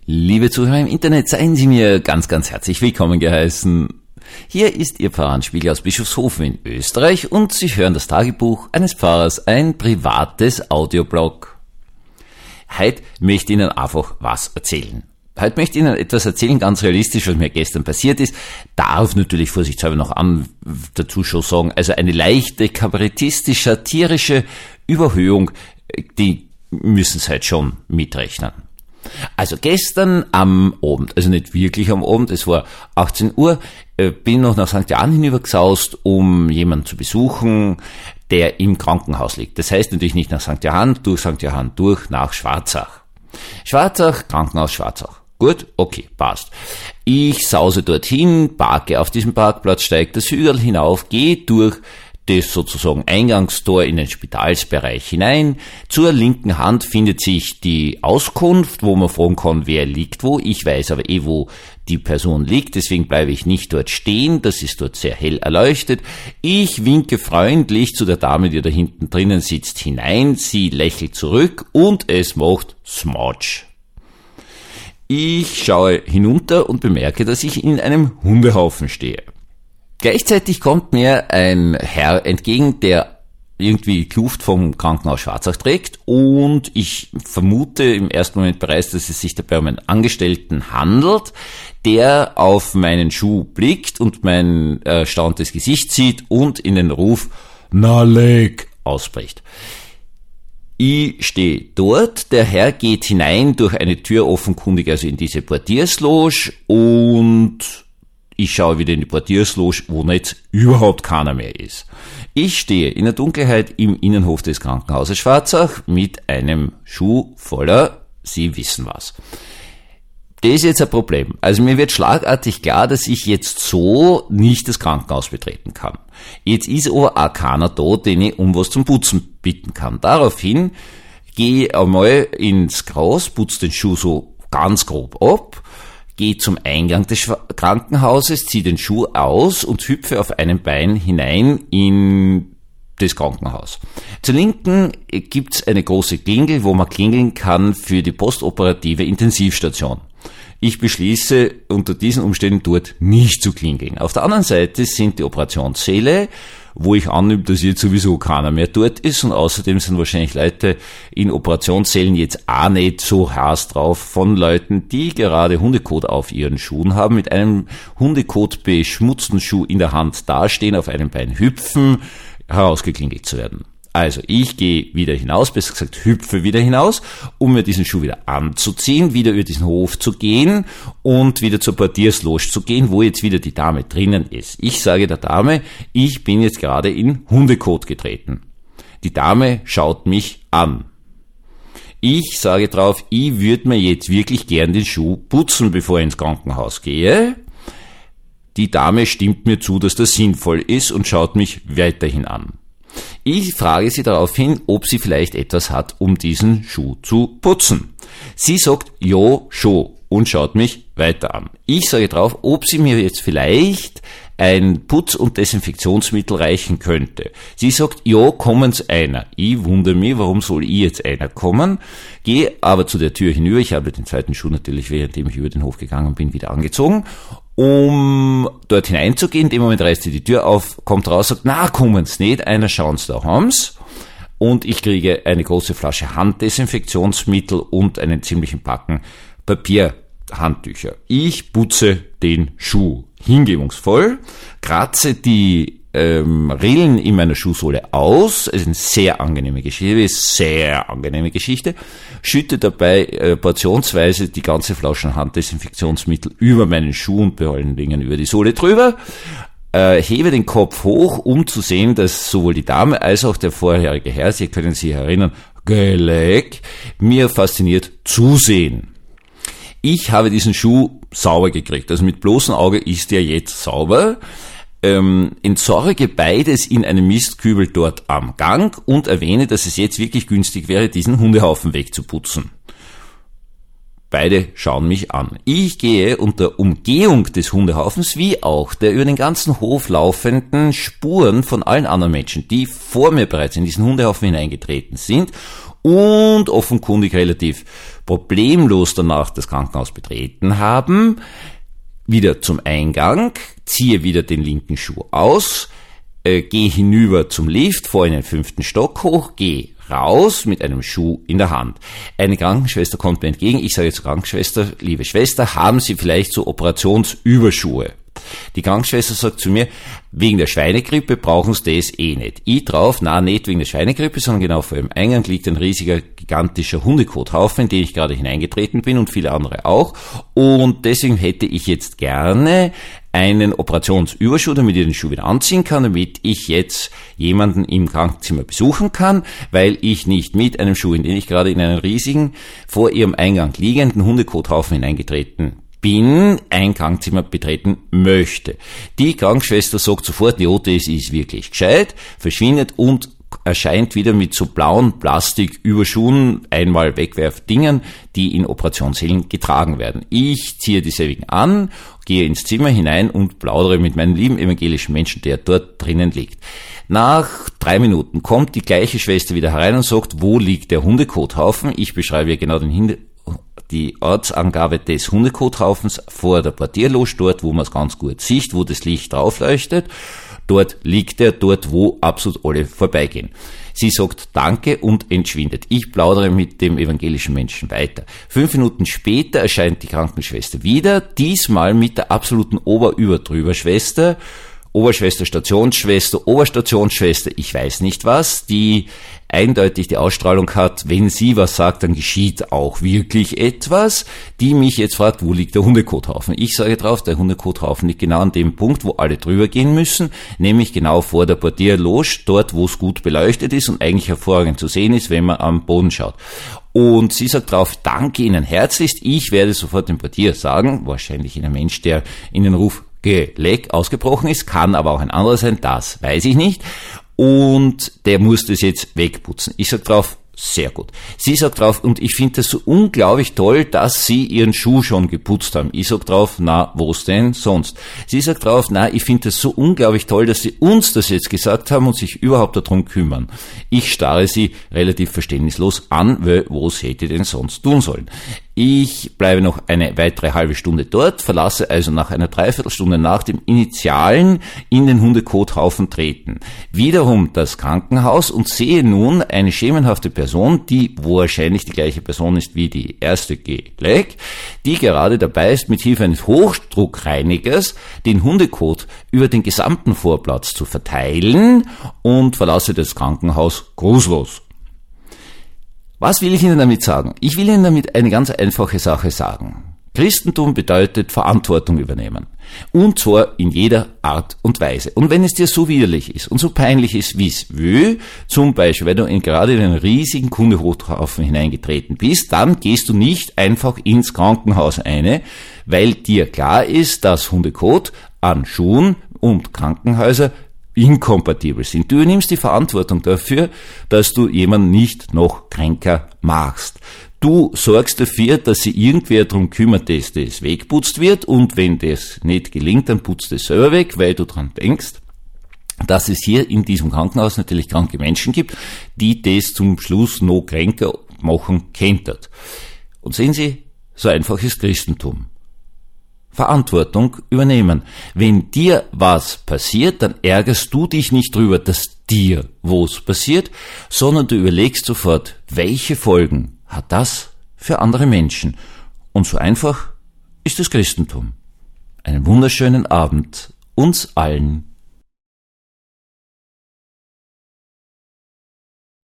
Liebe Zuhörer im Internet, seien Sie mir ganz, ganz herzlich willkommen geheißen. Hier ist Ihr Pfarranspiegel aus Bischofshofen in Österreich und Sie hören das Tagebuch eines Pfarrers, ein privates Audioblog. Heute möchte ich Ihnen einfach was erzählen. Heute möchte ich Ihnen etwas erzählen, ganz realistisch, was mir gestern passiert ist. Darf natürlich vorsichtshalber noch dazu schon sagen, also eine leichte, kabarettistisch-satirische Überhöhung, die müssen Sie halt schon mitrechnen. Also gestern am Abend, also nicht wirklich am Abend, es war 18 Uhr, bin noch nach St. Johann hinübergesaust, um jemanden zu besuchen, der im Krankenhaus liegt. Das heißt natürlich nicht nach St. Johann, durch nach Schwarzach. Schwarzach, Krankenhaus Schwarzach. Gut, okay, passt. Ich sause dorthin, parke auf diesem Parkplatz, steige das Hügel hinauf, gehe durch das sozusagen Eingangstor in den Spitalsbereich hinein. Zur linken Hand findet sich die Auskunft, wo man fragen kann, wer liegt wo. Ich weiß aber wo die Person liegt, deswegen bleibe ich nicht dort stehen. Das ist dort sehr hell erleuchtet. Ich winke freundlich zu der Dame, die da hinten drinnen sitzt, hinein. Sie lächelt zurück und es macht Smatsch. Ich schaue hinunter und bemerke, dass ich in einem Hundehaufen stehe. Gleichzeitig kommt mir ein Herr entgegen, der irgendwie Kluft vom Krankenhaus Schwarzach trägt und ich vermute im ersten Moment bereits, dass es sich dabei um einen Angestellten handelt, der auf meinen Schuh blickt und mein erstauntes Gesicht sieht und in den Ruf "Na leg" ausbricht. Ich stehe dort, der Herr geht hinein durch eine Tür offenkundig, also in diese Portiersloge und ich schaue wieder in die Portiersloge, wo jetzt überhaupt keiner mehr ist. Ich stehe in der Dunkelheit im Innenhof des Krankenhauses Schwarzach mit einem Schuh voller, Sie wissen was. Das ist jetzt ein Problem. Also mir wird schlagartig klar, dass ich jetzt so nicht das Krankenhaus betreten kann. Jetzt ist aber auch keiner da, den ich um was zum Putzen bitten kann. Daraufhin gehe ich einmal ins Gras, putze den Schuh so ganz grob ab, gehe zum Eingang des Krankenhauses, ziehe den Schuh aus und hüpfe auf einem Bein hinein in das Krankenhaus. Zur Linken gibt's eine große Klingel, wo man klingeln kann für die postoperative Intensivstation. Ich beschließe, unter diesen Umständen dort nicht zu klingeln. Auf der anderen Seite sind die Operationssäle, wo ich annehme, dass jetzt sowieso keiner mehr dort ist und außerdem sind wahrscheinlich Leute in Operationssälen jetzt auch nicht so heiß drauf von Leuten, die gerade Hundekot auf ihren Schuhen haben, mit einem Hundekot beschmutzten Schuh in der Hand dastehen, auf einem Bein hüpfen, herausgeklingelt zu werden. Also ich gehe wieder hinaus, besser gesagt hüpfe wieder hinaus, um mir diesen Schuh wieder anzuziehen, wieder über diesen Hof zu gehen und wieder zur Portiersloge zu gehen, wo jetzt wieder die Dame drinnen ist. Ich sage der Dame, ich bin jetzt gerade in Hundekot getreten. Die Dame schaut mich an. Ich sage drauf, ich würde mir jetzt wirklich gern den Schuh putzen, bevor ich ins Krankenhaus gehe. Die Dame stimmt mir zu, dass das sinnvoll ist und schaut mich weiterhin an. Ich frage sie daraufhin, ob sie vielleicht etwas hat, um diesen Schuh zu putzen. Sie sagt, ja, schon und schaut mich weiter an. Ich sage drauf, ob sie mir jetzt vielleicht ein Putz- und Desinfektionsmittel reichen könnte. Sie sagt, ja, kommen's einer. Ich wundere mich, warum soll ich jetzt einer kommen? Gehe aber zu der Tür hinüber. Ich habe den zweiten Schuh natürlich, währenddem ich über den Hof gegangen bin, wieder angezogen. Um dort hineinzugehen, in dem Moment reißt sie die Tür auf, kommt raus, sagt, na, kommen's nicht, einer schaut's, da haben's. Und ich kriege eine große Flasche Handdesinfektionsmittel und einen ziemlichen Packen Papierhandtücher. Ich putze den Schuh hingebungsvoll, kratze die Rillen in meiner Schuhsohle aus, es ist eine sehr angenehme Geschichte, schütte dabei portionsweise die ganze Flasche Handdesinfektionsmittel über meinen Schuh und bei allen Dingen über die Sohle drüber, hebe den Kopf hoch, um zu sehen, dass sowohl die Dame als auch der vorherige Herr, Sie können sich erinnern, Geleck, mir fasziniert zusehen. Ich habe diesen Schuh sauber gekriegt, also mit bloßem Auge ist er jetzt sauber. Entsorge beides in einem Mistkübel dort am Gang und erwähne, dass es jetzt wirklich günstig wäre, diesen Hundehaufen wegzuputzen. Beide schauen mich an. Ich gehe unter Umgehung des Hundehaufens wie auch der über den ganzen Hof laufenden Spuren von allen anderen Menschen, die vor mir bereits in diesen Hundehaufen hineingetreten sind und offenkundig relativ problemlos danach das Krankenhaus betreten haben, wieder zum Eingang, ziehe wieder den linken Schuh aus, gehe hinüber zum Lift, fahre in den 5. Stock hoch, gehe raus mit einem Schuh in der Hand. Eine Krankenschwester kommt mir entgegen. Ich sage zur Krankenschwester, liebe Schwester, haben Sie vielleicht so Operationsüberschuhe? Die Krankenschwester sagt zu mir, wegen der Schweinegrippe brauchen Sie das eh nicht. Ich drauf, nicht wegen der Schweinegrippe, sondern genau vor dem Eingang liegt ein riesiger, gigantischer Hundekothaufen, in den ich gerade hineingetreten bin und viele andere auch. Und deswegen hätte ich jetzt gerne einen Operationsüberschuh, damit ich den Schuh wieder anziehen kann, damit ich jetzt jemanden im Krankenzimmer besuchen kann, weil ich nicht mit einem Schuh, in den ich gerade in einen riesigen, vor ihrem Eingang liegenden Hundekothaufen hineingetreten bin, ein Krankenzimmer betreten möchte. Die Krankenschwester sagt sofort, die OTS ist wirklich gescheit, verschwindet und erscheint wieder mit so blauen Plastiküberschuhen, einmal Wegwerfdingern, die in Operationssälen getragen werden. Ich ziehe dieselben an, gehe ins Zimmer hinein und plaudere mit meinem lieben evangelischen Menschen, der dort drinnen liegt. Nach 3 Minuten kommt die gleiche Schwester wieder herein und sagt, wo liegt der Hundekothaufen? Ich beschreibe ihr genau die Ortsangabe des Hundekothaufens vor der Portierloge, dort, wo man es ganz gut sieht, wo das Licht drauf leuchtet. Dort liegt er, dort, wo absolut alle vorbeigehen. Sie sagt Danke und entschwindet. Ich plaudere mit dem evangelischen Menschen weiter. 5 Minuten später erscheint die Krankenschwester wieder, diesmal mit der absoluten Oberüberdrüber-Schwester, Oberschwester, Stationsschwester, Oberstationsschwester, ich weiß nicht was, die eindeutig die Ausstrahlung hat, wenn sie was sagt, dann geschieht auch wirklich etwas, die mich jetzt fragt, wo liegt der Hundekothaufen? Ich sage drauf, der Hundekothaufen liegt genau an dem Punkt, wo alle drüber gehen müssen, nämlich genau vor der Portierloge, dort, wo es gut beleuchtet ist und eigentlich hervorragend zu sehen ist, wenn man am Boden schaut. Und sie sagt drauf, danke Ihnen herzlichst, ich werde sofort dem Portier sagen, wahrscheinlich ein Mensch, der in den Ruf Geleck ausgebrochen ist, kann aber auch ein anderer sein, das weiß ich nicht. Und der muss das jetzt wegputzen. Ich sag drauf, sehr gut. Sie sagt drauf, und ich finde das so unglaublich toll, dass Sie Ihren Schuh schon geputzt haben. Ich sag drauf, na, wo's denn sonst? Sie sagt drauf, na, ich finde das so unglaublich toll, dass Sie uns das jetzt gesagt haben und sich überhaupt darum kümmern. Ich starre sie relativ verständnislos an, weil was hätte ich denn sonst tun sollen? Ich bleibe noch eine weitere halbe Stunde dort, verlasse also nach einer Dreiviertelstunde nach dem Initialen in den Hundekothaufen treten. Wiederum das Krankenhaus und sehe nun eine schemenhafte Person, die wahrscheinlich die gleiche Person ist wie die erste Geleck, die gerade dabei ist, mit Hilfe eines Hochdruckreinigers den Hundekot über den gesamten Vorplatz zu verteilen und verlasse das Krankenhaus grußlos. Was will ich Ihnen damit sagen? Ich will Ihnen damit eine ganz einfache Sache sagen. Christentum bedeutet Verantwortung übernehmen. Und zwar in jeder Art und Weise. Und wenn es dir so widerlich ist und so peinlich ist, wie es will, zum Beispiel, wenn du gerade in einen riesigen Hundekotaufen hineingetreten bist, dann gehst du nicht einfach ins Krankenhaus eine, weil dir klar ist, dass Hundekot an Schuhen und Krankenhäuser inkompatibel sind. Du übernimmst die Verantwortung dafür, dass du jemanden nicht noch kränker machst. Du sorgst dafür, dass sich irgendwer darum kümmert, dass das wegputzt wird, und wenn das nicht gelingt, dann putzt es selber weg, weil du dran denkst, dass es hier in diesem Krankenhaus natürlich kranke Menschen gibt, die das zum Schluss noch kränker machen könnten. Und sehen Sie, so einfach ist Christentum. Verantwortung übernehmen. Wenn dir was passiert, dann ärgerst du dich nicht drüber, dass dir was passiert, sondern du überlegst sofort, welche Folgen hat das für andere Menschen. Und so einfach ist das Christentum. Einen wunderschönen Abend uns allen.